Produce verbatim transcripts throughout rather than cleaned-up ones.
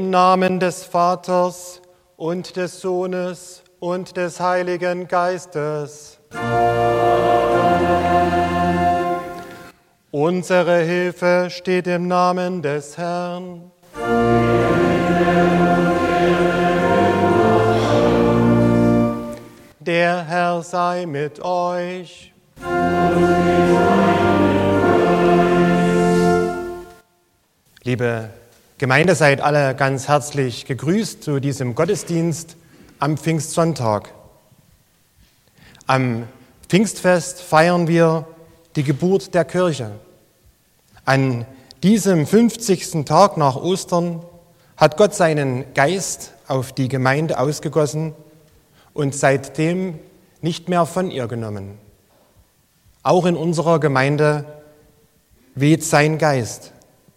Im Namen des Vaters und des Sohnes und des Heiligen Geistes. Unsere Hilfe steht im Namen des Herrn. Der Herr sei mit euch. Liebe Gemeinde, seid alle ganz herzlich gegrüßt zu diesem Gottesdienst am Pfingstsonntag. Am Pfingstfest feiern wir die Geburt der Kirche. An diesem fünfzigsten Tag nach Ostern hat Gott seinen Geist auf die Gemeinde ausgegossen und seitdem nicht mehr von ihr genommen. Auch in unserer Gemeinde weht sein Geist.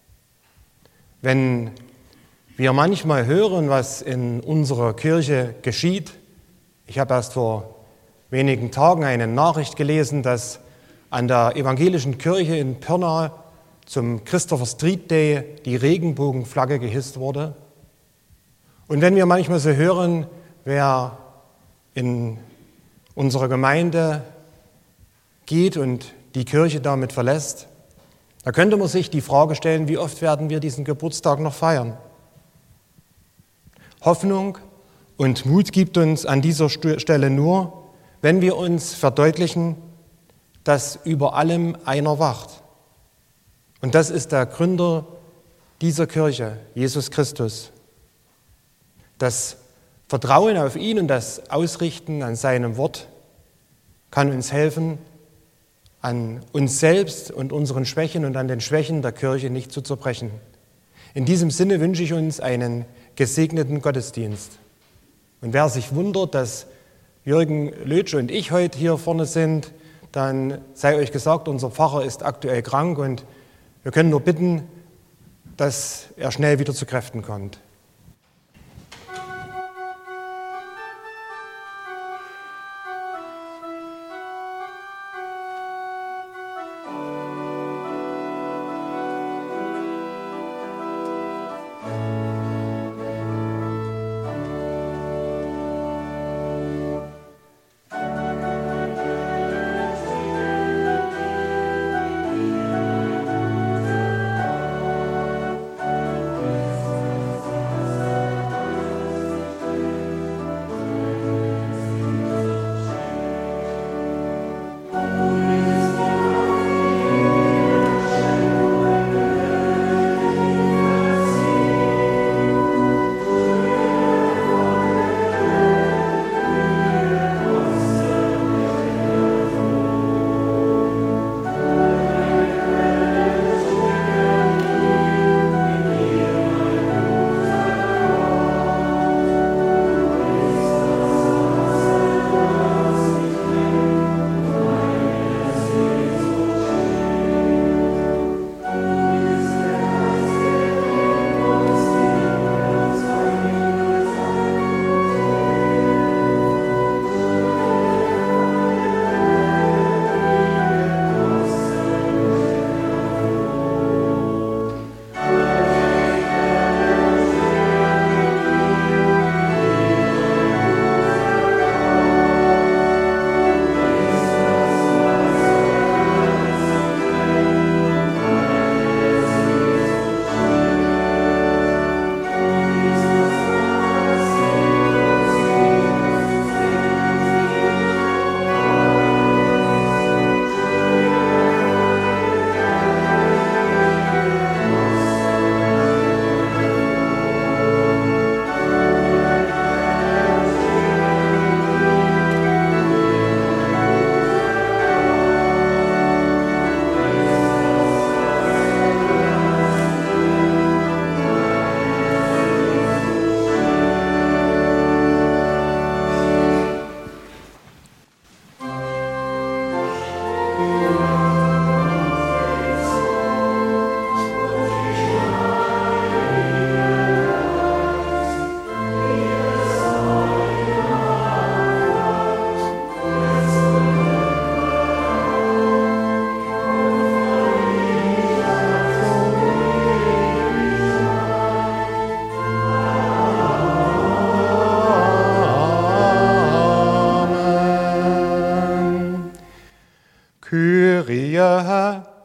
Wenn wir manchmal hören, was in unserer Kirche geschieht, ich habe erst vor wenigen Tagen eine Nachricht gelesen, dass an der evangelischen Kirche in Pirna zum Christopher Street Day die Regenbogenflagge gehisst wurde. Und wenn wir manchmal so hören, wer in unserer Gemeinde geht und die Kirche damit verlässt, da könnte man sich die Frage stellen, wie oft werden wir diesen Geburtstag noch feiern? Hoffnung und Mut gibt uns an dieser Stelle nur, wenn wir uns verdeutlichen, dass über allem einer wacht. Und das ist der Gründer dieser Kirche, Jesus Christus. Das Vertrauen auf ihn und das Ausrichten an seinem Wort kann uns helfen, an uns selbst und unseren Schwächen und an den Schwächen der Kirche nicht zu zerbrechen. In diesem Sinne wünsche ich uns einen gesegneten Gottesdienst. Und wer sich wundert, dass Jürgen Lötsch und ich heute hier vorne sind, dann sei euch gesagt, unser Pfarrer ist aktuell krank und wir können nur bitten, dass er schnell wieder zu Kräften kommt.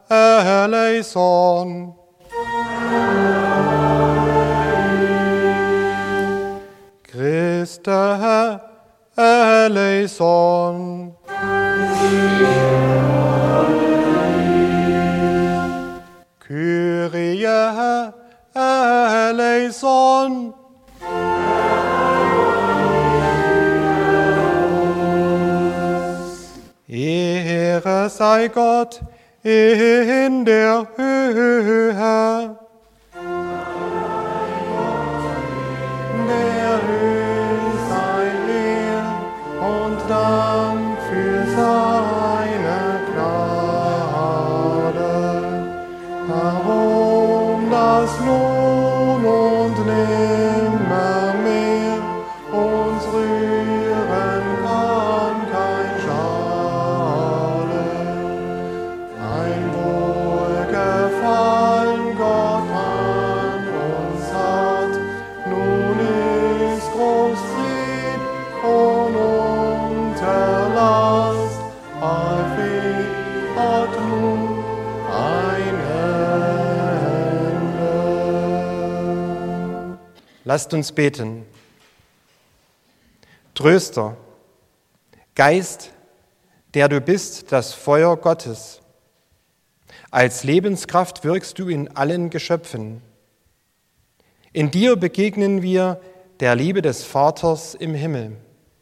eleison. Christe eleison. Kyrie eleison. Ehre sei Gott in der Höhe, der Höhe sei Ehre und Dank für seine Gnade. Darum das nun und nimmermehr uns rühren kann kein Schade. Ein Wohlgefallen Gott an uns hat, nun ist groß Fried und Unterlass, allweg hat nun ein Ende. Lasst uns beten. Tröster, Geist, der du bist, das Feuer Gottes. Als Lebenskraft wirkst du in allen Geschöpfen. In dir begegnen wir der Liebe des Vaters im Himmel.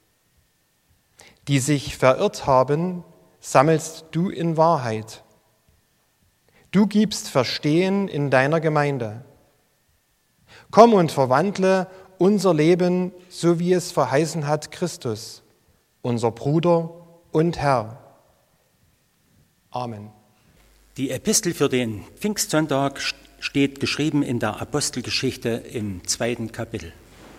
Die sich verirrt haben, sammelst du in Wahrheit. Du gibst Verstehen in deiner Gemeinde. Komm und verwandle unser Leben, so wie es verheißen hat Christus, unser Bruder und Herr. Amen. Die Epistel für den Pfingstsonntag steht geschrieben in der Apostelgeschichte im zweiten Kapitel.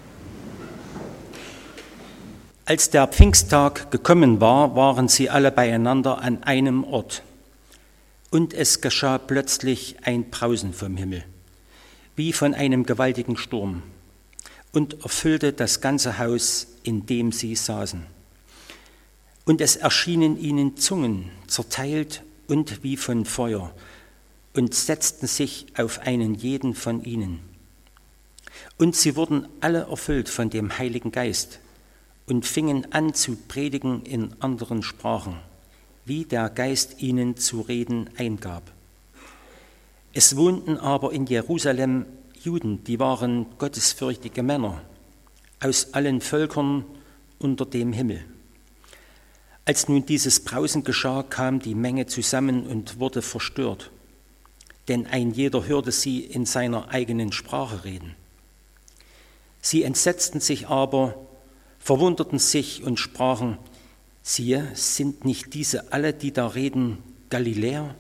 Als der Pfingsttag gekommen war, waren sie alle beieinander an einem Ort. Und es geschah plötzlich ein Brausen vom Himmel, wie von einem gewaltigen Sturm, und erfüllte das ganze Haus, in dem sie saßen. Und es erschienen ihnen Zungen, zerteilt und wie von Feuer, und setzten sich auf einen jeden von ihnen. Und sie wurden alle erfüllt von dem Heiligen Geist und fingen an zu predigen in anderen Sprachen, wie der Geist ihnen zu reden eingab. Es wohnten aber in Jerusalem Juden, die waren gottesfürchtige Männer, aus allen Völkern unter dem Himmel. Als nun dieses Brausen geschah, kam die Menge zusammen und wurde verstört, denn ein jeder hörte sie in seiner eigenen Sprache reden. Sie entsetzten sich aber, verwunderten sich und sprachen: Siehe, sind nicht diese alle, die da reden, Galiläer?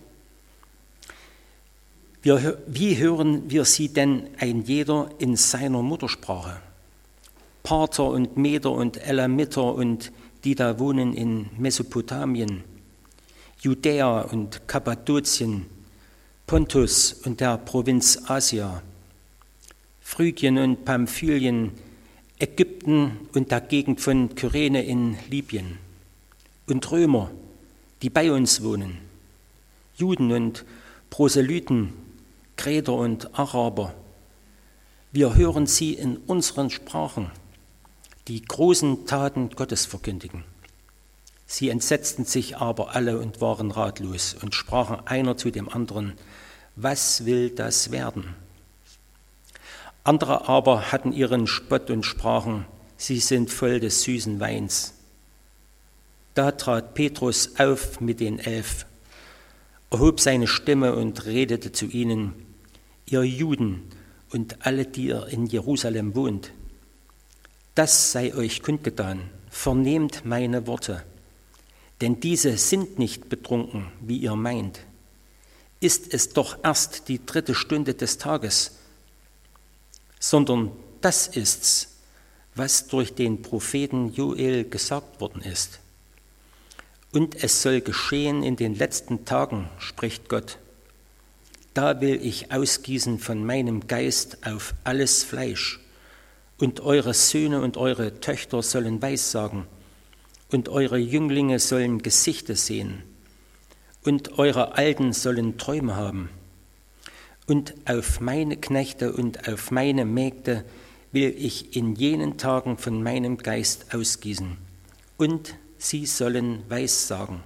Wir, wie hören wir sie denn ein jeder in seiner Muttersprache? Parther und Meder und Elamiter und die da wohnen in Mesopotamien, Judäa und Kappadokien, Pontus und der Provinz Asia, Phrygien und Pamphylien, Ägypten und der Gegend von Kyrene in Libyen, und Römer, die bei uns wohnen, Juden und Proselyten, Kreter und Araber. Wir hören sie in unseren Sprachen, die großen Taten Gottes verkündigen. Sie entsetzten sich aber alle und waren ratlos und sprachen einer zu dem anderen: Was will das werden? Andere aber hatten ihren Spott und sprachen: Sie sind voll des süßen Weins. Da trat Petrus auf mit den Elf, erhob seine Stimme und redete zu ihnen: Ihr Juden und alle, die ihr in Jerusalem wohnt, das sei euch kundgetan, vernehmt meine Worte, denn diese sind nicht betrunken, wie ihr meint. Ist es doch erst die dritte Stunde des Tages, sondern das ist's, was durch den Propheten Joel gesagt worden ist. Und es soll geschehen in den letzten Tagen, spricht Gott. Da will ich ausgießen von meinem Geist auf alles Fleisch, und eure Söhne und eure Töchter sollen Weissagen, und eure Jünglinge sollen Gesichter sehen, und eure Alten sollen Träume haben. Und auf meine Knechte und auf meine Mägde will ich in jenen Tagen von meinem Geist ausgießen, und sie sollen Weissagen.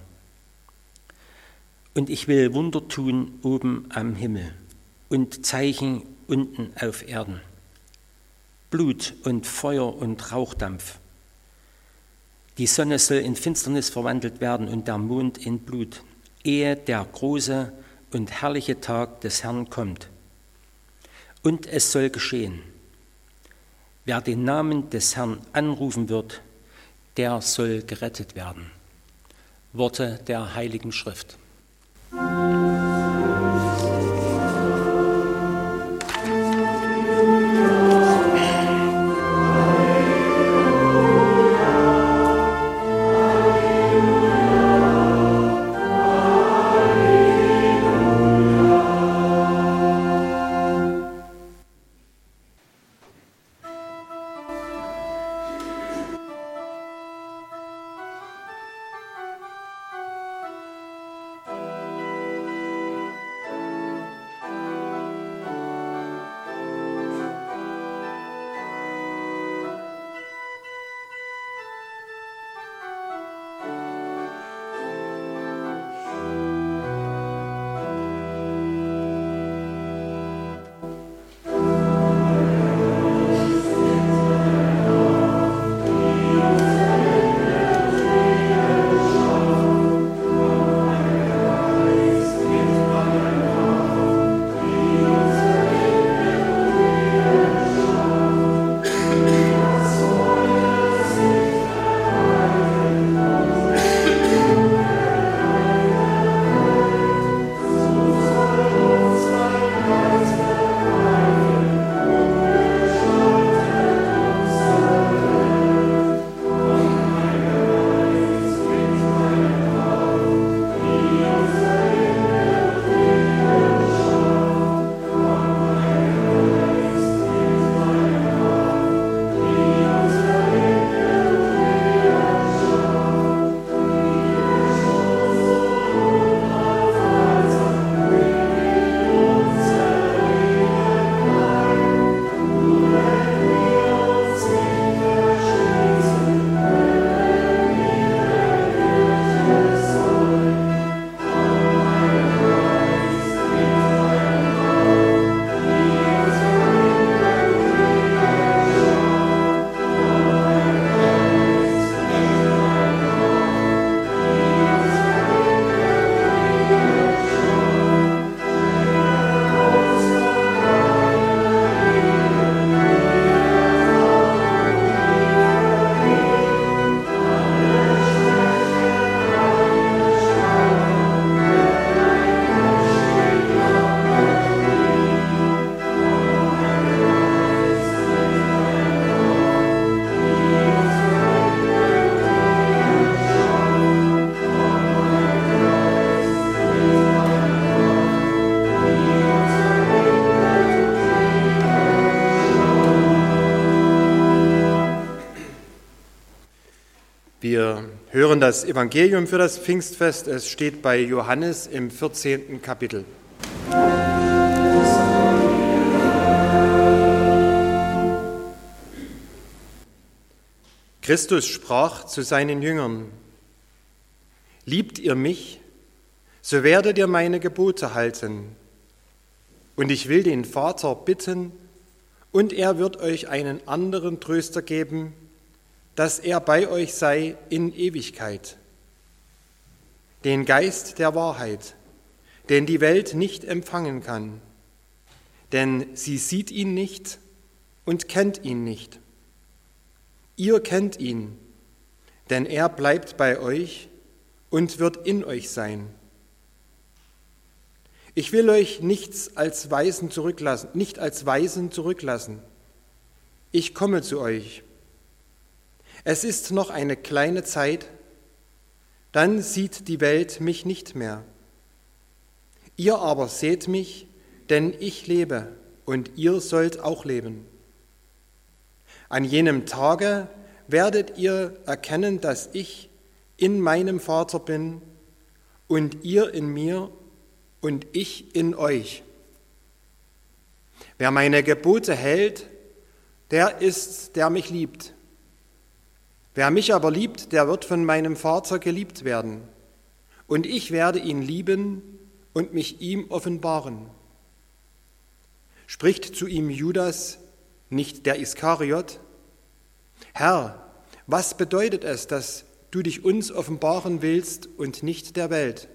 Und ich will Wunder tun oben am Himmel und Zeichen unten auf Erden, Blut und Feuer und Rauchdampf. Die Sonne soll in Finsternis verwandelt werden und der Mond in Blut, ehe der große und herrliche Tag des Herrn kommt. Und es soll geschehen, wer den Namen des Herrn anrufen wird, der soll gerettet werden. Worte der Heiligen Schrift. Wir hören das Evangelium für das Pfingstfest. Es steht bei Johannes im vierzehnten Kapitel. Christus sprach zu seinen Jüngern: Liebt ihr mich, so werdet ihr meine Gebote halten. Und ich will den Vater bitten, und er wird euch einen anderen Tröster geben, dass er bei euch sei in Ewigkeit. Den Geist der Wahrheit, den die Welt nicht empfangen kann, denn sie sieht ihn nicht und kennt ihn nicht. Ihr kennt ihn, denn er bleibt bei euch und wird in euch sein. Ich will euch nichts als Weisen zurücklassen, nicht als Weisen zurücklassen. Ich komme zu euch. Es ist noch eine kleine Zeit, dann sieht die Welt mich nicht mehr. Ihr aber seht mich, denn ich lebe und ihr sollt auch leben. An jenem Tage werdet ihr erkennen, dass ich in meinem Vater bin und ihr in mir und ich in euch. Wer meine Gebote hält, der ist, der mich liebt. Wer mich aber liebt, der wird von meinem Vater geliebt werden. Und ich werde ihn lieben und mich ihm offenbaren. Spricht zu ihm Judas, nicht der Iskariot: Herr, was bedeutet es, dass du dich uns offenbaren willst und nicht der Welt?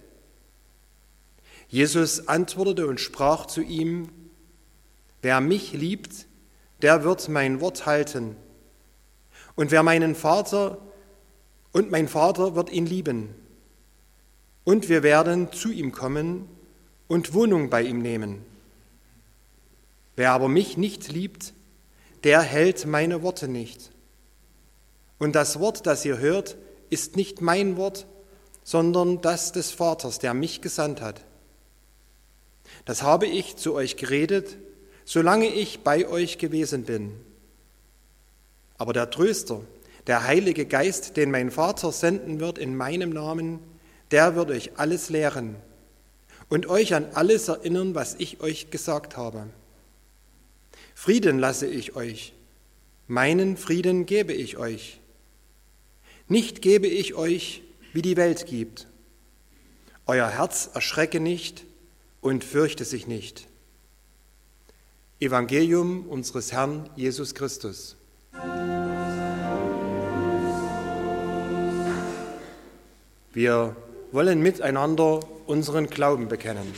Jesus antwortete und sprach zu ihm: Wer mich liebt, der wird mein Wort halten. Und wer meinen Vater und mein Vater wird ihn lieben. Und wir werden zu ihm kommen und Wohnung bei ihm nehmen. Wer aber mich nicht liebt, der hält meine Worte nicht. Und das Wort, das ihr hört, ist nicht mein Wort, sondern das des Vaters, der mich gesandt hat. Das habe ich zu euch geredet, solange ich bei euch gewesen bin. Aber der Tröster, der Heilige Geist, den mein Vater senden wird in meinem Namen, der wird euch alles lehren und euch an alles erinnern, was ich euch gesagt habe. Frieden lasse ich euch, meinen Frieden gebe ich euch. Nicht gebe ich euch, wie die Welt gibt. Euer Herz erschrecke nicht und fürchte sich nicht. Evangelium unseres Herrn Jesus Christus. Wir wollen miteinander unseren Glauben bekennen.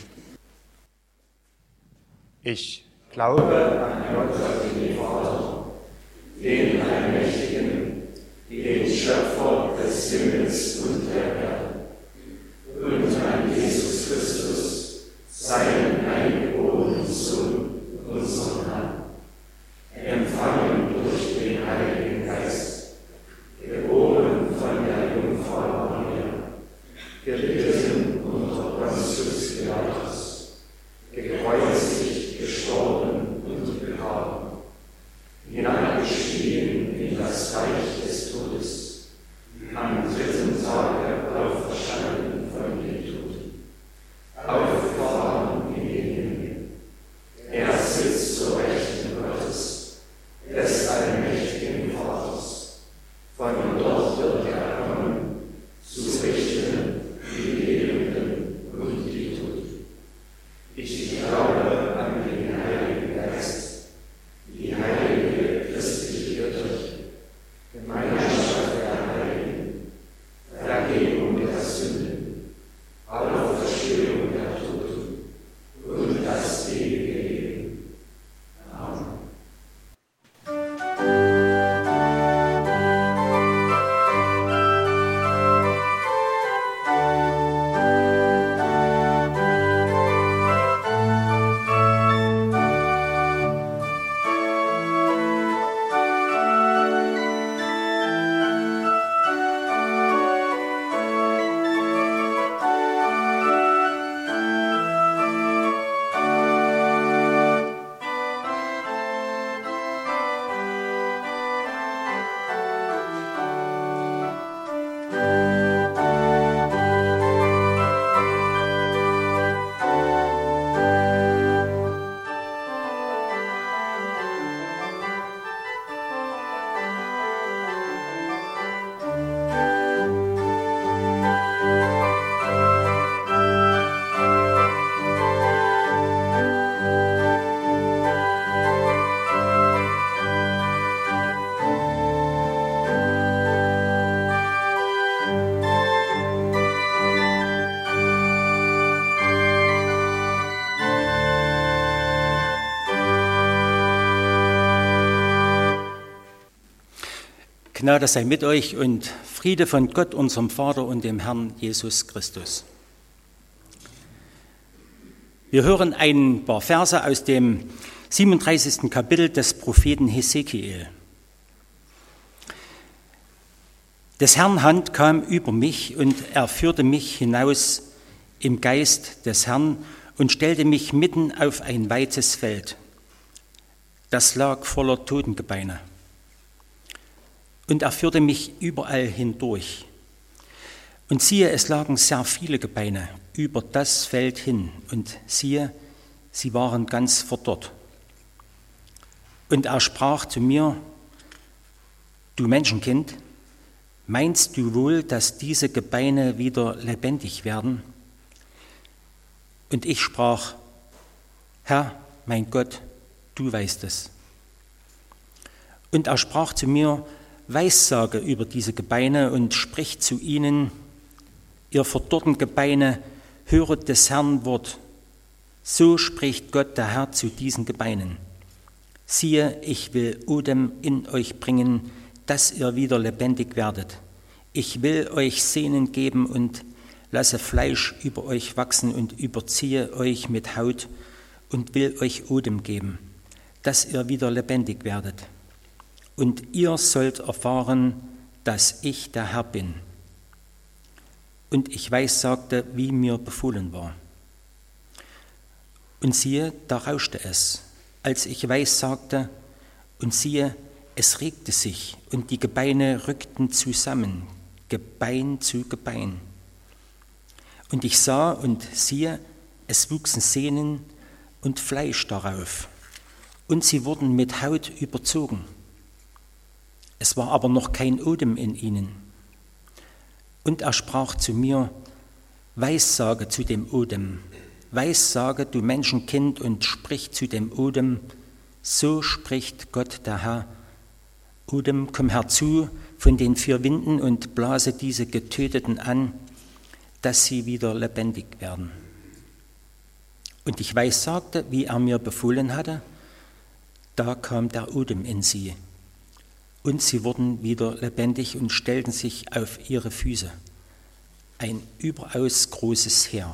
Ich glaube an Gott, den Vater, den Allmächtigen, den Schöpfer des Himmels und der Erde, und an Jesus Christus, seinen eingeborenen Sohn, unseren Herrn, empfangen durch den Heiligen Geist, geboren von der Jungfrau Maria, gelitten unter Pontius Pilatus, gekreuzigt, gestorben und begraben, hinabgestiegen in das Reich des Todes, am dritten Tage auferstanden von den Toten, aufgefahren in den Himmel. Er sitzt zur Rechten Gottes, des allmächtigen Vaters. Von dort wird er kommen, zu richten die Lebenden und die Toten. Ich glaube an den Heiligen Geist, die heilige christliche Kirche, Gemeinschaft der Heiligen, Vergebung der Sünden, Auferstehung der Toten und das ewige Leben. Amen. Gnade sei mit euch und Friede von Gott, unserem Vater und dem Herrn Jesus Christus. Wir hören ein paar Verse aus dem siebenunddreißigsten Kapitel des Propheten Hesekiel. Des Herrn Hand kam über mich und er führte mich hinaus im Geist des Herrn und stellte mich mitten auf ein weites Feld. Das lag voller Totengebeine. Und er führte mich überall hindurch. Und siehe, es lagen sehr viele Gebeine über das Feld hin, und siehe, sie waren ganz verdorrt. Und er sprach zu mir: Du Menschenkind, meinst du wohl, dass diese Gebeine wieder lebendig werden? Und ich sprach: Herr, mein Gott, du weißt es. Und er sprach zu mir: Weissage über diese Gebeine und sprich zu ihnen: Ihr verdorrten Gebeine, höret des Herrn Wort. So spricht Gott der Herr zu diesen Gebeinen: Siehe, ich will Odem in euch bringen, dass ihr wieder lebendig werdet. Ich will euch Sehnen geben und lasse Fleisch über euch wachsen und überziehe euch mit Haut und will euch Odem geben, dass ihr wieder lebendig werdet. Und ihr sollt erfahren, dass ich der Herr bin. Und ich weissagte, wie mir befohlen war. Und siehe, da rauschte es, als ich weissagte, und siehe, es regte sich, und die Gebeine rückten zusammen, Gebein zu Gebein. Und ich sah, und siehe, es wuchsen Sehnen und Fleisch darauf, und sie wurden mit Haut überzogen. Es war aber noch kein Odem in ihnen. Und er sprach zu mir: Weissage zu dem Odem, Weissage, du Menschenkind, und sprich zu dem Odem: So spricht Gott der Herr: Odem, komm herzu von den vier Winden und blase diese Getöteten an, dass sie wieder lebendig werden. Und ich weissagte, wie er mir befohlen hatte. Da kam der Odem in sie, und sie wurden wieder lebendig und stellten sich auf ihre Füße. Ein überaus großes Heer.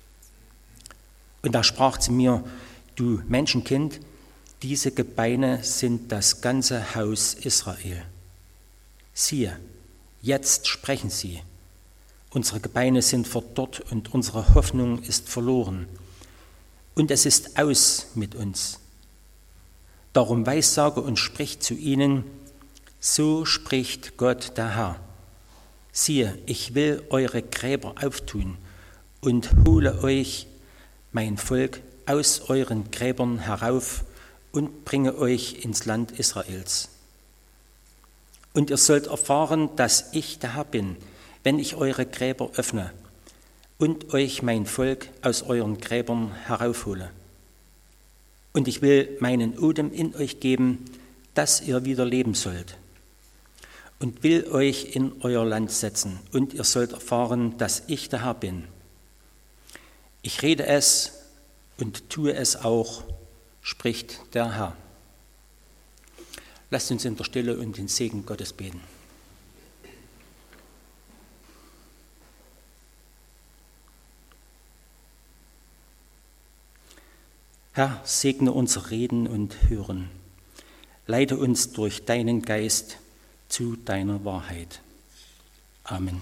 Und er sprach zu mir: Du Menschenkind, diese Gebeine sind das ganze Haus Israel. Siehe, jetzt sprechen sie: Unsere Gebeine sind verdorrt und unsere Hoffnung ist verloren. Und es ist aus mit uns. Darum weissage und sprich zu ihnen: So spricht Gott der Herr. Siehe, ich will eure Gräber auftun und hole euch, mein Volk, aus euren Gräbern herauf und bringe euch ins Land Israels. Und ihr sollt erfahren, dass ich der Herr bin, wenn ich eure Gräber öffne und euch, mein Volk, aus euren Gräbern heraufhole. Und ich will meinen Odem in euch geben, dass ihr wieder leben sollt. Und will euch in euer Land setzen, und ihr sollt erfahren, dass ich der Herr bin. Ich rede es und tue es auch, spricht der Herr. Lasst uns in der Stille und den Segen Gottes beten. Herr, segne unser Reden und Hören. Leite uns durch deinen Geist zu deiner Wahrheit. Amen.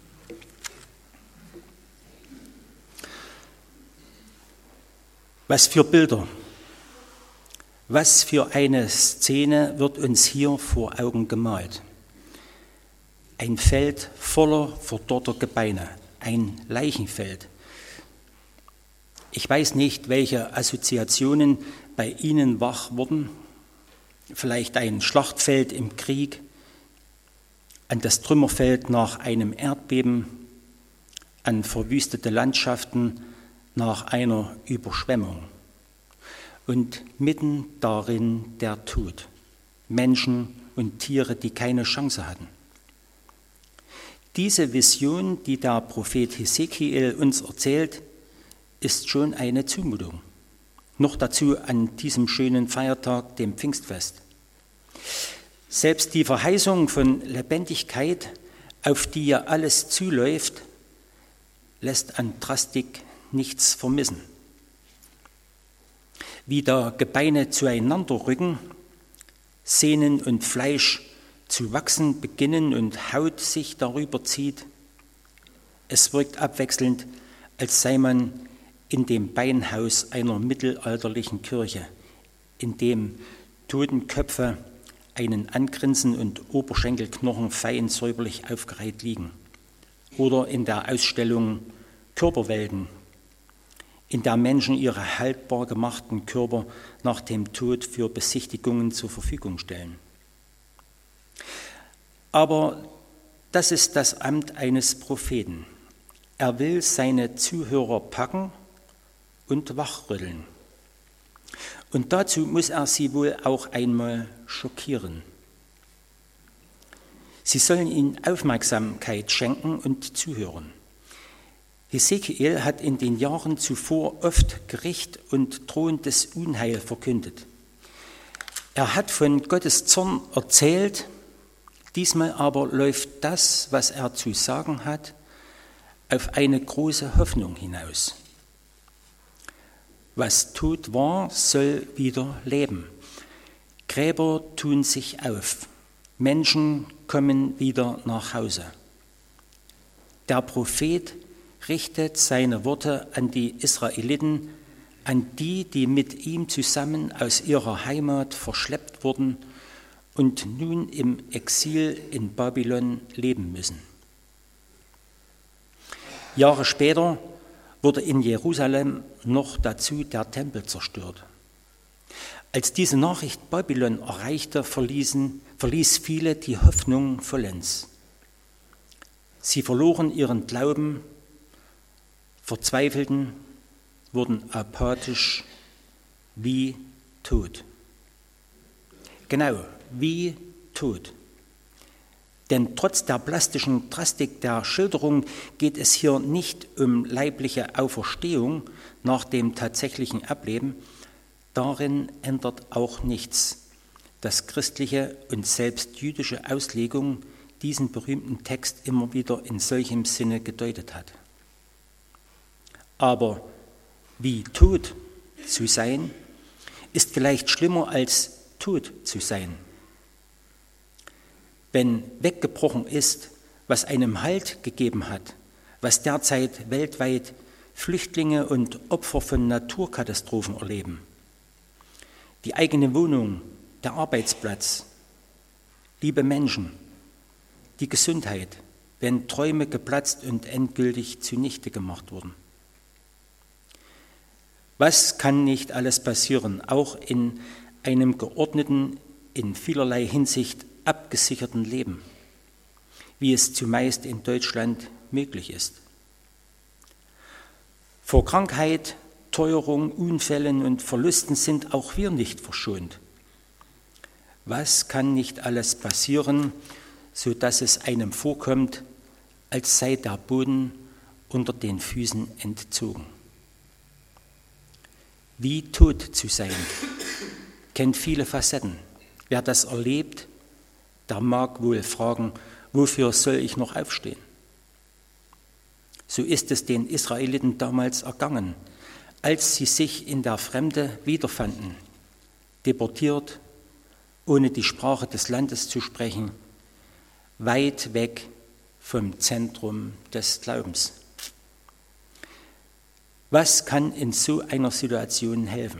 Was für Bilder, was für eine Szene wird uns hier vor Augen gemalt. Ein Feld voller verdorrter Gebeine, ein Leichenfeld. Ich weiß nicht, welche Assoziationen bei Ihnen wach wurden. Vielleicht ein Schlachtfeld im Krieg, an das Trümmerfeld nach einem Erdbeben, an verwüstete Landschaften nach einer Überschwemmung. Und mitten darin der Tod, Menschen und Tiere, die keine Chance hatten. Diese Vision, die der Prophet Hesekiel uns erzählt, ist schon eine Zumutung. Noch dazu an diesem schönen Feiertag, dem Pfingstfest. Selbst die Verheißung von Lebendigkeit, auf die ja alles zuläuft, lässt an Drastik nichts vermissen. Wie da Gebeine zueinander rücken, Sehnen und Fleisch zu wachsen beginnen und Haut sich darüber zieht, es wirkt abwechselnd, als sei man in dem Beinhaus einer mittelalterlichen Kirche, in dem Totenköpfe einen angrinsen und Oberschenkelknochen fein säuberlich aufgereiht liegen. oder in der Ausstellung Körperwelten, in der Menschen ihre haltbar gemachten Körper nach dem Tod für Besichtigungen zur Verfügung stellen. Aber das ist das Amt eines Propheten. Er will seine Zuhörer packen und wachrütteln. Und dazu muss er sie wohl auch einmal schockieren. Sie sollen ihnen Aufmerksamkeit schenken und zuhören. Hesekiel hat in den Jahren zuvor oft Gericht und drohendes Unheil verkündet. Er hat von Gottes Zorn erzählt, diesmal aber läuft das, was er zu sagen hat, auf eine große Hoffnung hinaus. Was tot war, soll wieder leben. Gräber tun sich auf. Menschen kommen wieder nach Hause. Der Prophet richtet seine Worte an die Israeliten, an die, die mit ihm zusammen aus ihrer Heimat verschleppt wurden und nun im Exil in Babylon leben müssen. Jahre später wurde in Jerusalem noch dazu der Tempel zerstört. Als diese Nachricht Babylon erreichte, verließen, verließ viele die Hoffnung vollends. Sie verloren ihren Glauben, verzweifelten, wurden apathisch, wie tot. Genau, wie tot. Denn trotz der plastischen Drastik der Schilderung geht es hier nicht um leibliche Auferstehung nach dem tatsächlichen Ableben. Darin ändert auch nichts, dass christliche und selbst jüdische Auslegung diesen berühmten Text immer wieder in solchem Sinne gedeutet hat. Aber wie tot zu sein, ist vielleicht schlimmer als tot zu sein. Wenn weggebrochen ist, was einem Halt gegeben hat, was derzeit weltweit Flüchtlinge und Opfer von Naturkatastrophen erleben, die eigene Wohnung, der Arbeitsplatz, liebe Menschen, die Gesundheit, wenn Träume geplatzt und endgültig zunichte gemacht wurden. Was kann nicht alles passieren, auch in einem geordneten, in vielerlei Hinsicht abgesicherten Leben, wie es zumeist in Deutschland möglich ist. Vor Krankheit, Teuerung, Unfällen und Verlusten sind auch wir nicht verschont. Was kann nicht alles passieren, sodass es einem vorkommt, als sei der Boden unter den Füßen entzogen? Wie tot zu sein, kennt viele Facetten. Wer das erlebt, der mag wohl fragen, wofür soll ich noch aufstehen? So ist es den Israeliten damals ergangen, als sie sich in der Fremde wiederfanden, deportiert, ohne die Sprache des Landes zu sprechen, weit weg vom Zentrum des Glaubens. Was kann in so einer Situation helfen?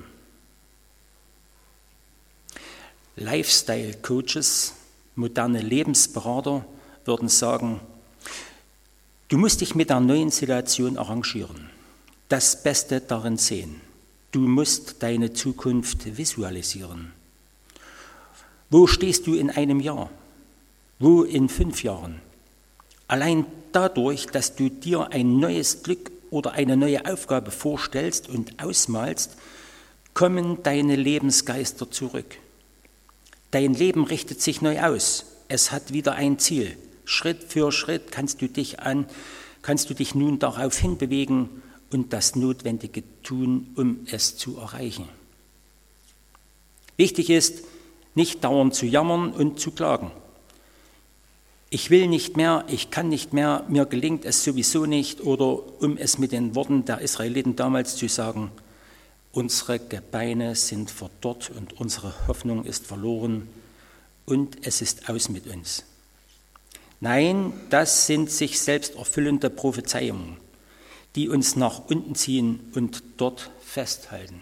Lifestyle-Coaches, moderne Lebensberater würden sagen, du musst dich mit der neuen Situation arrangieren, das Beste darin sehen. Du musst deine Zukunft visualisieren. Wo stehst du in einem Jahr? Wo in fünf Jahren? Allein dadurch, dass du dir ein neues Glück oder eine neue Aufgabe vorstellst und ausmalst, kommen deine Lebensgeister zurück. Dein Leben richtet sich neu aus. Es hat wieder ein Ziel. Schritt für Schritt kannst du dich an, kannst du dich nun darauf hinbewegen und das Notwendige tun, um es zu erreichen. Wichtig ist, nicht dauernd zu jammern und zu klagen. Ich will nicht mehr, ich kann nicht mehr, mir gelingt es sowieso nicht, oder um es mit den Worten der Israeliten damals zu sagen, unsere Gebeine sind verdorrt und unsere Hoffnung ist verloren und es ist aus mit uns. Nein, das sind sich selbst erfüllende Prophezeiungen, die uns nach unten ziehen und dort festhalten.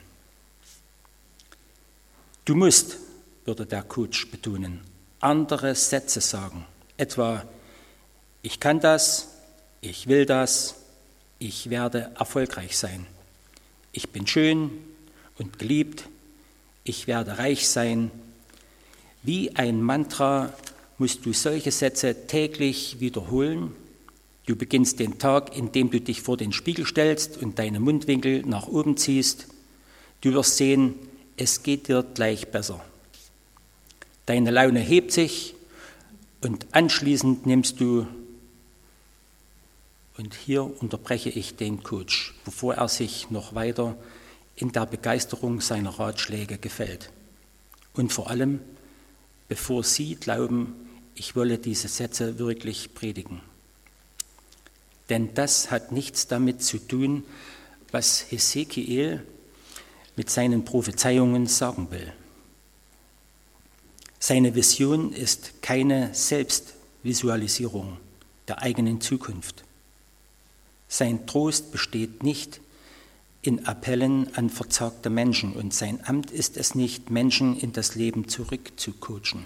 Du musst, würde der Coach betonen, andere Sätze sagen. Etwa, ich kann das, ich will das, ich werde erfolgreich sein. Ich bin schön und geliebt, ich werde reich sein. Wie ein Mantra musst du solche Sätze täglich wiederholen. Du beginnst den Tag, indem du dich vor den Spiegel stellst und deine Mundwinkel nach oben ziehst. Du wirst sehen, es geht dir gleich besser. Deine Laune hebt sich und anschließend nimmst du, und hier unterbreche ich den Coach, bevor er sich noch weiter in der Begeisterung seiner Ratschläge gefällt. Und vor allem, bevor Sie glauben, ich wolle diese Sätze wirklich predigen. Denn das hat nichts damit zu tun, was Hesekiel mit seinen Prophezeiungen sagen will. Seine Vision ist keine Selbstvisualisierung der eigenen Zukunft. Sein Trost besteht nicht in Appellen an verzagte Menschen und sein Amt ist es nicht, Menschen in das Leben zurückzucoachen.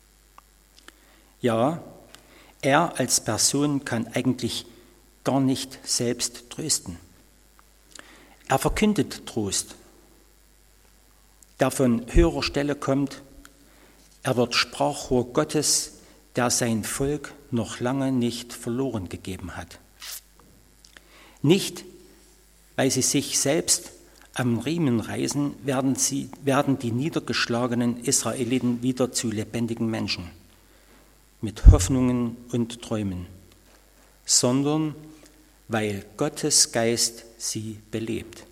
Ja, er als Person kann eigentlich gar nicht selbst trösten. Er verkündet Trost, der von höherer Stelle kommt. Er wird Sprachrohr Gottes, der sein Volk noch lange nicht verloren gegeben hat. Nicht, weil sie sich selbst am Riemen reißen, werden, sie, werden die niedergeschlagenen Israeliten wieder zu lebendigen Menschen mit Hoffnungen und Träumen, sondern weil Gottes Geist sie belebt.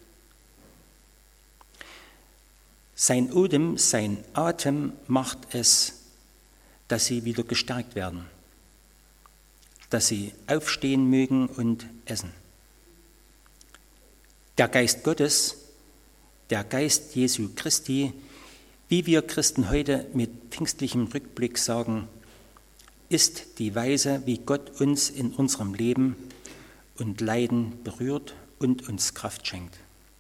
Sein Odem, sein Atem macht es, dass sie wieder gestärkt werden, dass sie aufstehen mögen und essen. Der Geist Gottes, der Geist Jesu Christi, wie wir Christen heute mit pfingstlichem Rückblick sagen, ist die Weise, wie Gott uns in unserem Leben und Leiden berührt und uns Kraft schenkt.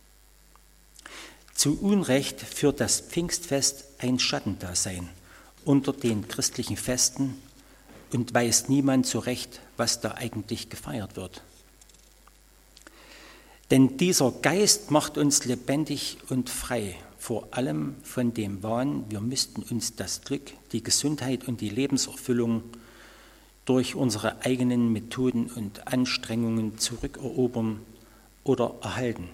Zu Unrecht führt das Pfingstfest ein Schattendasein unter den christlichen Festen und weiß niemand so recht, was da eigentlich gefeiert wird. Denn dieser Geist macht uns lebendig und frei, vor allem von dem Wahn, wir müssten uns das Glück, die Gesundheit und die Lebenserfüllung durch unsere eigenen Methoden und Anstrengungen zurückerobern oder erhalten.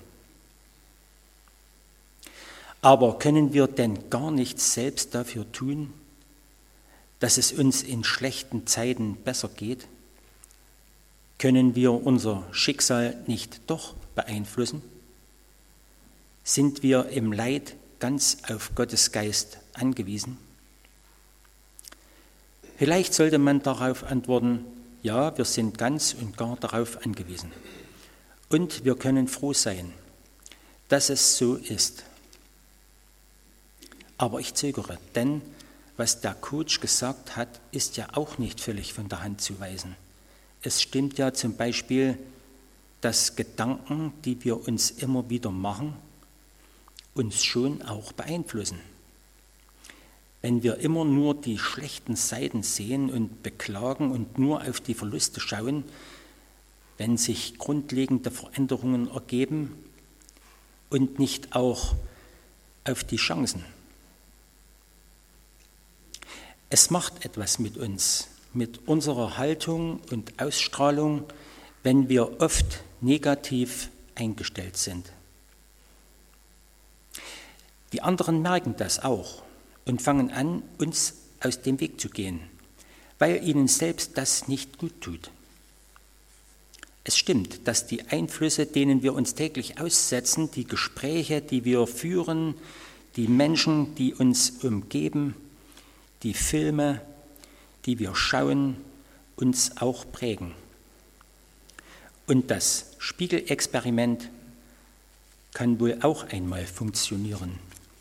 Aber können wir denn gar nichts selbst dafür tun, dass es uns in schlechten Zeiten besser geht? Können wir unser Schicksal nicht doch beeinflussen? Sind wir im Leid ganz auf Gottes Geist angewiesen? Vielleicht sollte man darauf antworten, ja, wir sind ganz und gar darauf angewiesen. Und wir können froh sein, dass es so ist. Aber ich zögere, denn was der Coach gesagt hat, ist ja auch nicht völlig von der Hand zu weisen. Es stimmt ja zum Beispiel, dass Gedanken, die wir uns immer wieder machen, uns schon auch beeinflussen. Wenn wir immer nur die schlechten Seiten sehen und beklagen und nur auf die Verluste schauen, wenn sich grundlegende Veränderungen ergeben und nicht auch auf die Chancen. Es macht etwas mit uns, mit unserer Haltung und Ausstrahlung, wenn wir oft negativ eingestellt sind. Die anderen merken das auch und fangen an, uns aus dem Weg zu gehen, weil ihnen selbst das nicht gut tut. Es stimmt, dass die Einflüsse, denen wir uns täglich aussetzen, die Gespräche, die wir führen, die Menschen, die uns umgeben, die Filme, die wir schauen, uns auch prägen. Und das Spiegelexperiment kann wohl auch einmal funktionieren.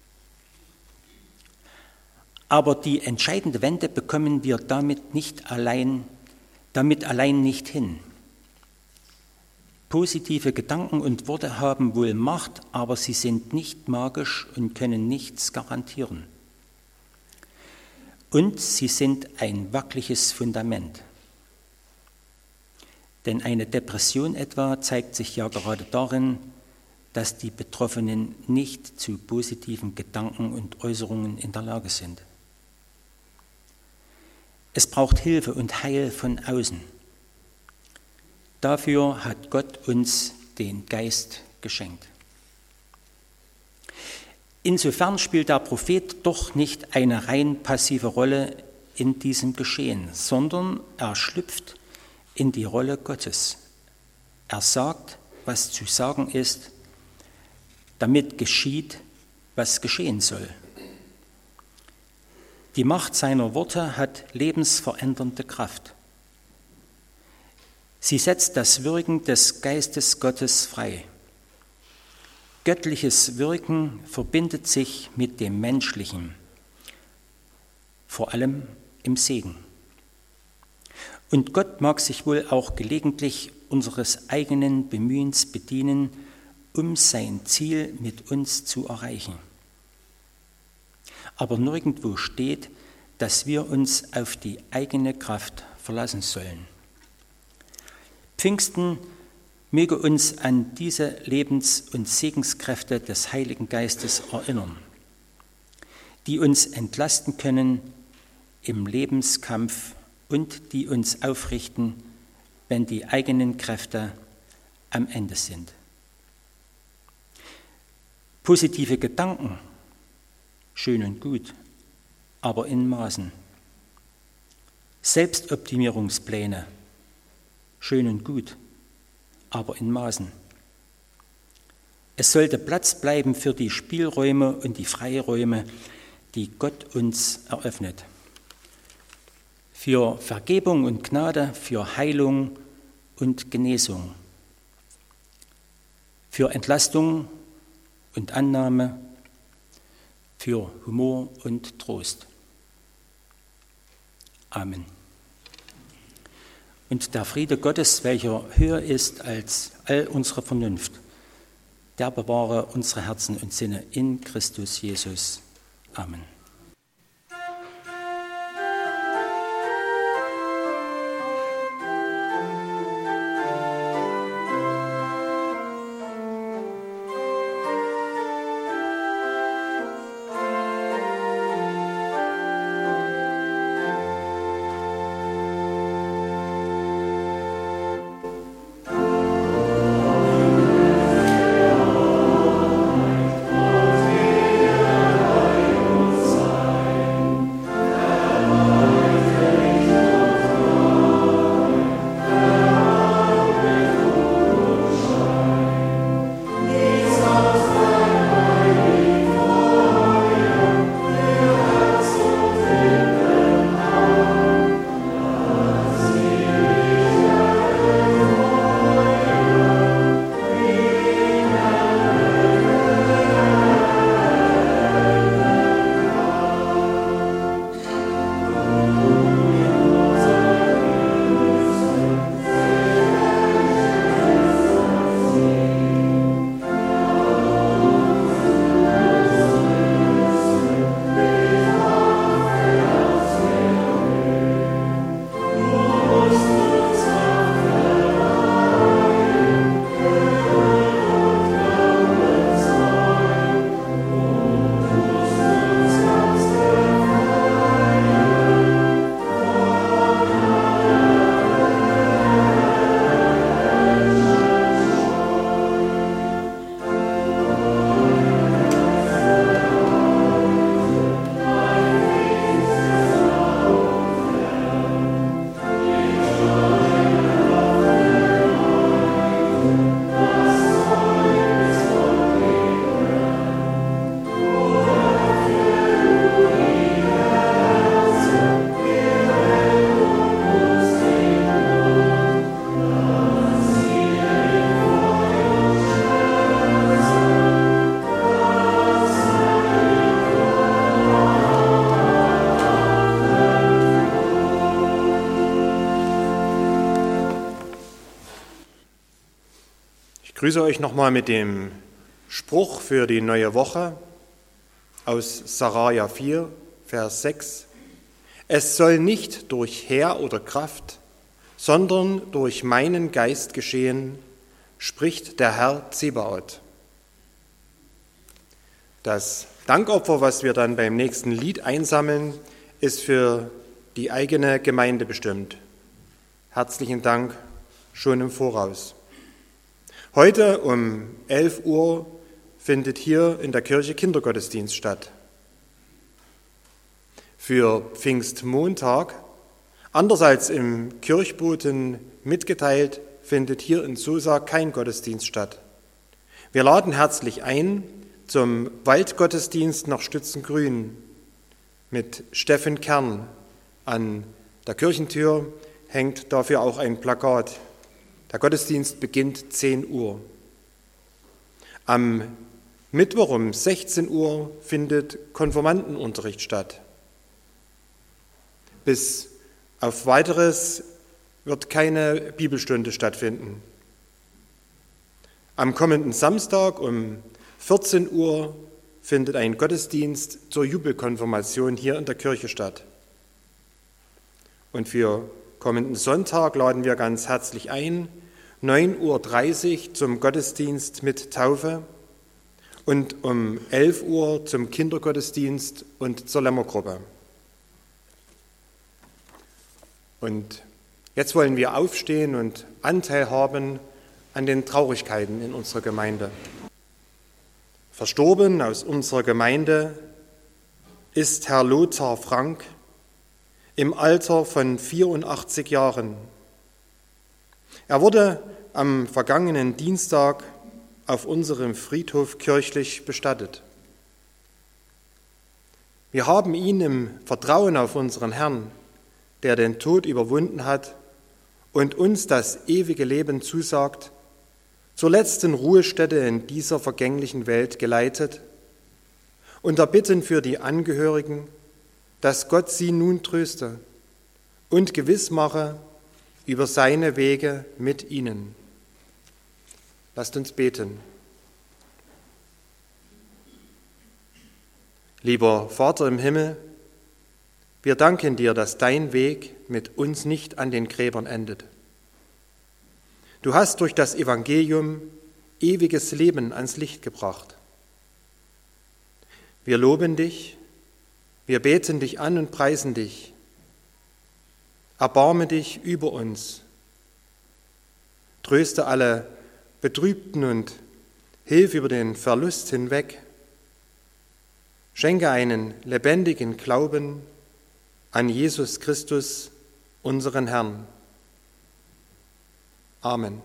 Aber die entscheidende Wende bekommen wir damit nicht allein, damit allein nicht hin. Positive Gedanken und Worte haben wohl Macht, aber sie sind nicht magisch und können nichts garantieren. Und sie sind ein wackeliges Fundament. Denn eine Depression etwa zeigt sich ja gerade darin, dass die Betroffenen nicht zu positiven Gedanken und Äußerungen in der Lage sind. Es braucht Hilfe und Heil von außen. Dafür hat Gott uns den Geist geschenkt. Insofern spielt der Prophet doch nicht eine rein passive Rolle in diesem Geschehen, sondern er schlüpft in die Rolle Gottes. Er sagt, was zu sagen ist, damit geschieht, was geschehen soll. Die Macht seiner Worte hat lebensverändernde Kraft. Sie setzt das Wirken des Geistes Gottes frei. Göttliches Wirken verbindet sich mit dem Menschlichen, vor allem im Segen. Und Gott mag sich wohl auch gelegentlich unseres eigenen Bemühens bedienen, um sein Ziel mit uns zu erreichen. Aber nirgendwo steht, dass wir uns auf die eigene Kraft verlassen sollen. Pfingsten möge uns an diese Lebens- und Segenskräfte des Heiligen Geistes erinnern, die uns entlasten können im Lebenskampf und die uns aufrichten, wenn die eigenen Kräfte am Ende sind. Positive Gedanken, schön und gut, aber in Maßen. Selbstoptimierungspläne, schön und gut, aber in Maßen. Es sollte Platz bleiben für die Spielräume und die Freiräume, die Gott uns eröffnet. Für Vergebung und Gnade, für Heilung und Genesung, für Entlastung und Annahme, für Humor und Trost. Amen. Und der Friede Gottes, welcher höher ist als all unsere Vernunft, der bewahre unsere Herzen und Sinne in Christus Jesus. Amen. Ich grüße euch nochmal mit dem Spruch für die neue Woche aus Sacharja vier, Vers sechs. Es soll nicht durch Heer oder Kraft, sondern durch meinen Geist geschehen, spricht der Herr Zebaoth. Das Dankopfer, was wir dann beim nächsten Lied einsammeln, ist für die eigene Gemeinde bestimmt. Herzlichen Dank schon im Voraus. Heute um elf Uhr findet hier in der Kirche Kindergottesdienst statt. Für Pfingstmontag, anders als im Kirchboten mitgeteilt, findet hier in Sosa kein Gottesdienst statt. Wir laden herzlich ein zum Waldgottesdienst nach Stützengrün mit Steffen Kern. An der Kirchentür hängt dafür auch ein Plakat. Der Gottesdienst beginnt zehn Uhr. Am Mittwoch um sechzehn Uhr findet Konfirmandenunterricht statt. Bis auf Weiteres wird keine Bibelstunde stattfinden. Am kommenden Samstag um vierzehn Uhr findet ein Gottesdienst zur Jubelkonfirmation hier in der Kirche statt. Und für kommenden Sonntag laden wir ganz herzlich ein, neun Uhr dreißig zum Gottesdienst mit Taufe und um elf Uhr zum Kindergottesdienst und zur Lämmergruppe. Und jetzt wollen wir aufstehen und Anteil haben an den Traurigkeiten in unserer Gemeinde. Verstorben aus unserer Gemeinde ist Herr Lothar Frank im Alter von vierundachtzig Jahren. Er wurde am vergangenen Dienstag auf unserem Friedhof kirchlich bestattet. Wir haben ihn im Vertrauen auf unseren Herrn, der den Tod überwunden hat und uns das ewige Leben zusagt, zur letzten Ruhestätte in dieser vergänglichen Welt geleitet und erbitten für die Angehörigen, dass Gott sie nun tröste und gewiss mache über seine Wege mit ihnen. Lasst uns beten. Lieber Vater im Himmel, wir danken dir, dass dein Weg mit uns nicht an den Gräbern endet. Du hast durch das Evangelium ewiges Leben ans Licht gebracht. Wir loben dich, wir beten dich an und preisen dich. Erbarme dich über uns. Tröste alle Betrübten und hilf über den Verlust hinweg. Schenke einen lebendigen Glauben an Jesus Christus, unseren Herrn. Amen.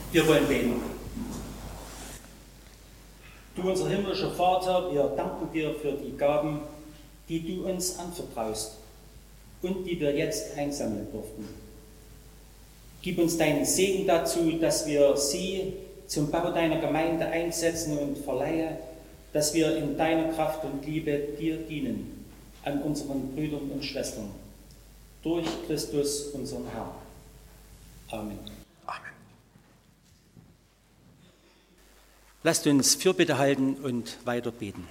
Wir wollen beten. Du, unser himmlischer Vater, wir danken dir für die Gaben, die du uns anvertraust und die wir jetzt einsammeln durften. Gib uns deinen Segen dazu, dass wir sie zum Bau deiner Gemeinde einsetzen und verleihe, dass wir in deiner Kraft und Liebe dir dienen, an unseren Brüdern und Schwestern. Durch Christus, unseren Herrn. Amen. Amen. Lasst uns Fürbitte halten und weiter beten.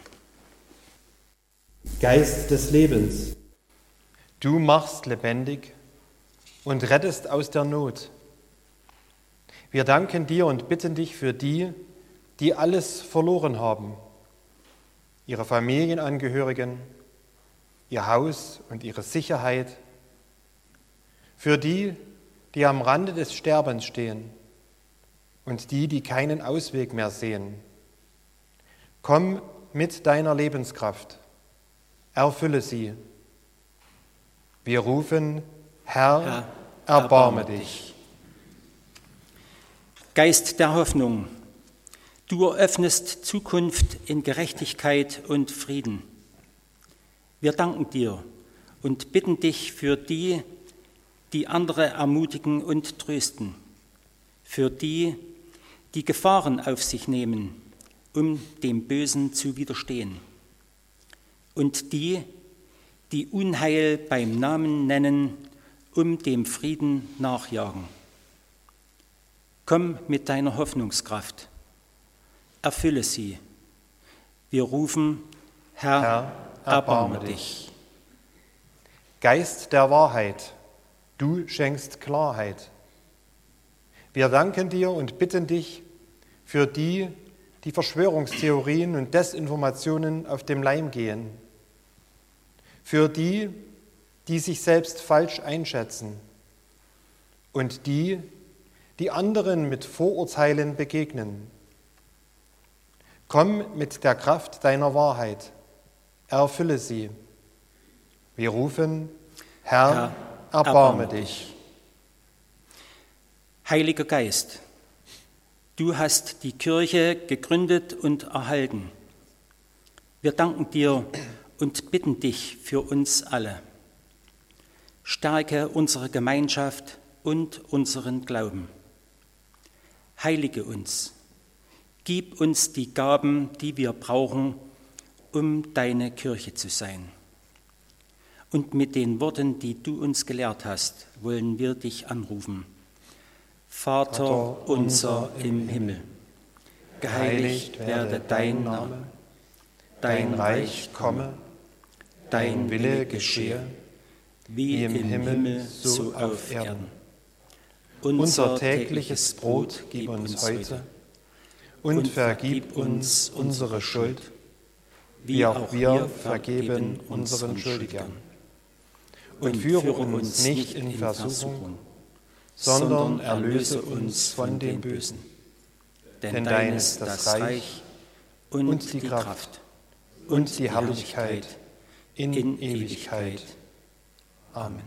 Geist des Lebens, Du machst lebendig und rettest aus der Not. Wir danken dir und bitten dich für die, die alles verloren haben, ihre Familienangehörigen, ihr Haus und ihre Sicherheit, für die, die am Rande des Sterbens stehen und die, die keinen Ausweg mehr sehen. Komm mit deiner Lebenskraft, erfülle sie. Wir rufen, Herr, Herr, erbarme erbarme dich. Geist der Hoffnung, du eröffnest Zukunft in Gerechtigkeit und Frieden. Wir danken dir und bitten dich für die, die andere ermutigen und trösten, für die, die Gefahren auf sich nehmen, um dem Bösen zu widerstehen, und die, die Unheil beim Namen nennen, um dem Frieden nachjagen. Komm mit deiner Hoffnungskraft, erfülle sie. Wir rufen, Herr, Herr, erbarme erbarme dich. Geist der Wahrheit, du schenkst Klarheit. Wir danken dir und bitten dich für die, die Verschwörungstheorien und Desinformationen auf dem Leim gehen, für die, die sich selbst falsch einschätzen und die, die anderen mit Vorurteilen begegnen. Komm mit der Kraft deiner Wahrheit, erfülle sie. Wir rufen, Herr, Herr, erbarme erbarme dich. Heiliger Geist, du hast die Kirche gegründet und erhalten. Wir danken dir und bitten dich für uns alle. Stärke unsere Gemeinschaft und unseren Glauben. Heilige uns. Gib uns die Gaben, die wir brauchen, um deine Kirche zu sein. Und mit den Worten, die du uns gelehrt hast, wollen wir dich anrufen. Vater unser im Himmel, geheiligt werde dein Name, dein Reich komme, dein Wille geschehe, wie im Himmel so auf Erden. Unser tägliches Brot gib uns heute und vergib uns unsere Schuld, wie auch wir vergeben unseren Schuldigern. Und führe uns nicht in Versuchung, sondern erlöse uns von dem Bösen. Denn dein ist das Reich und die Kraft und die Herrlichkeit in Ewigkeit. Amen.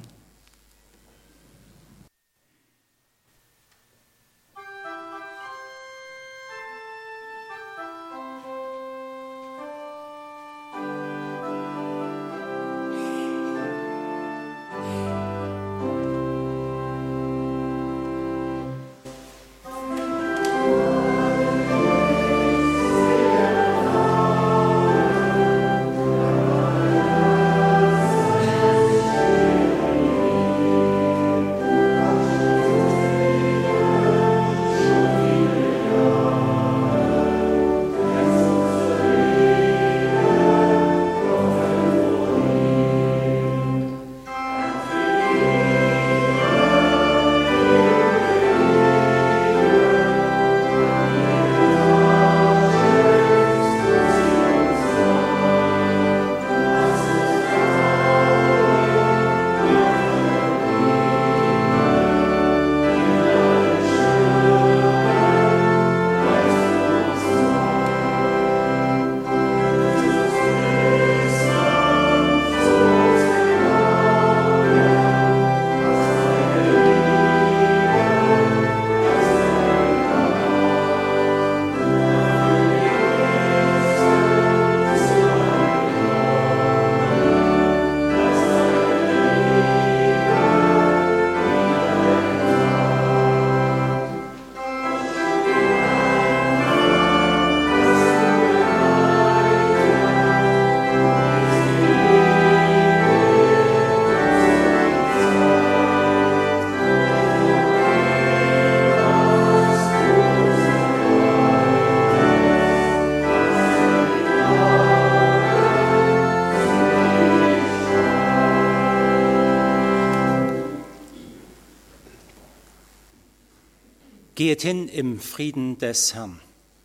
Geht hin im Frieden des Herrn.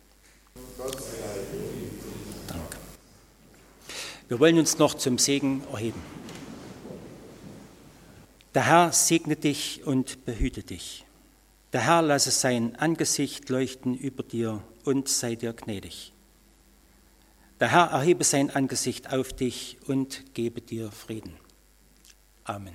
Danke. Wir wollen uns noch zum Segen erheben. Der Herr segne dich und behüte dich. Der Herr lasse sein Angesicht leuchten über dir und sei dir gnädig. Der Herr erhebe sein Angesicht auf dich und gebe dir Frieden. Amen.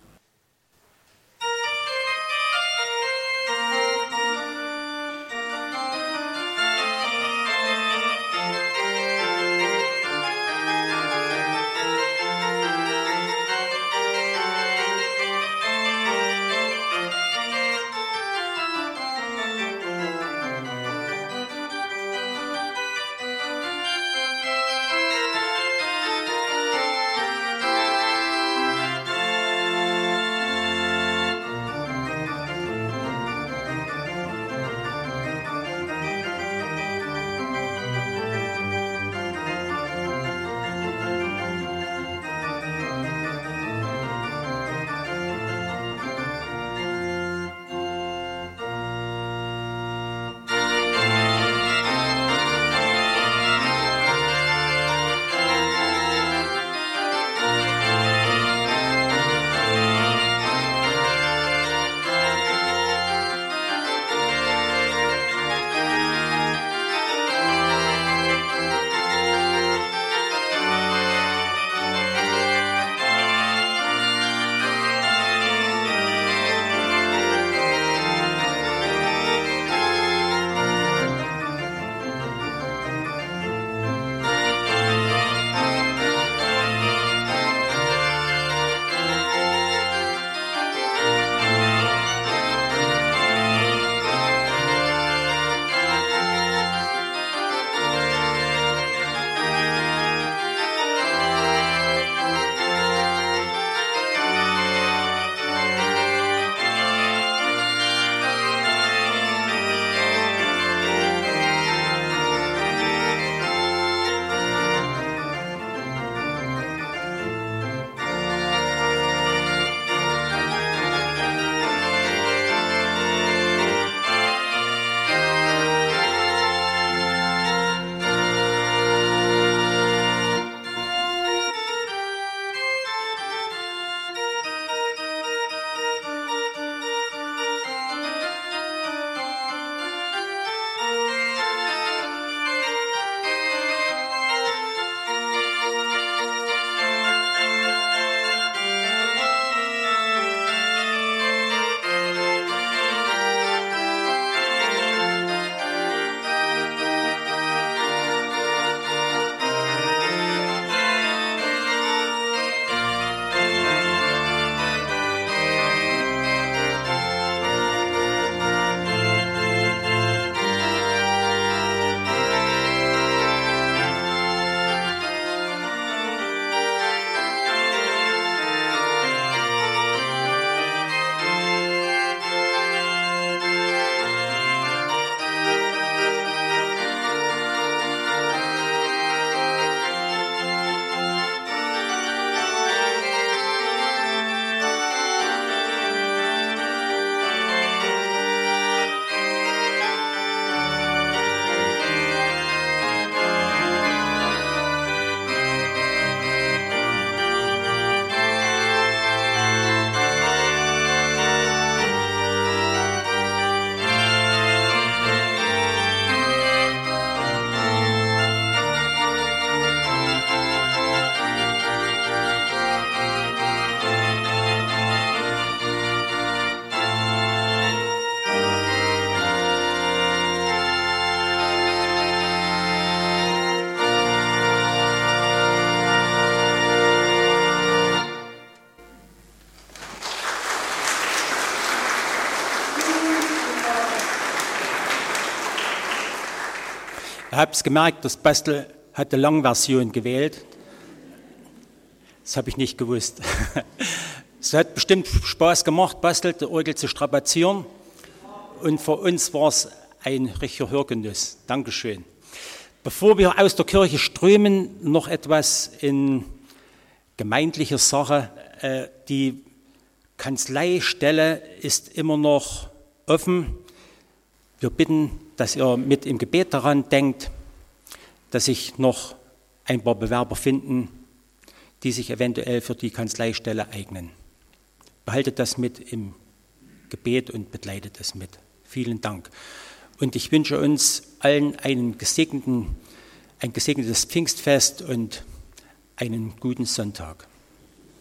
Ich habe es gemerkt, das Bastel hat die Langversion gewählt. Das habe ich nicht gewusst. Es hat bestimmt Spaß gemacht, Bastel, die Orgel zu strapazieren. Und für uns war es ein richtiger Hörgenuss. Dankeschön. Bevor wir aus der Kirche strömen, noch etwas in gemeindlicher Sache. Die Kanzleistelle ist immer noch offen. Wir bitten, dass ihr mit im Gebet daran denkt, dass sich noch ein paar Bewerber finden, die sich eventuell für die Kanzleistelle eignen. Behaltet das mit im Gebet und begleitet es mit. Vielen Dank. Und ich wünsche uns allen einen gesegneten, ein gesegnetes Pfingstfest und einen guten Sonntag.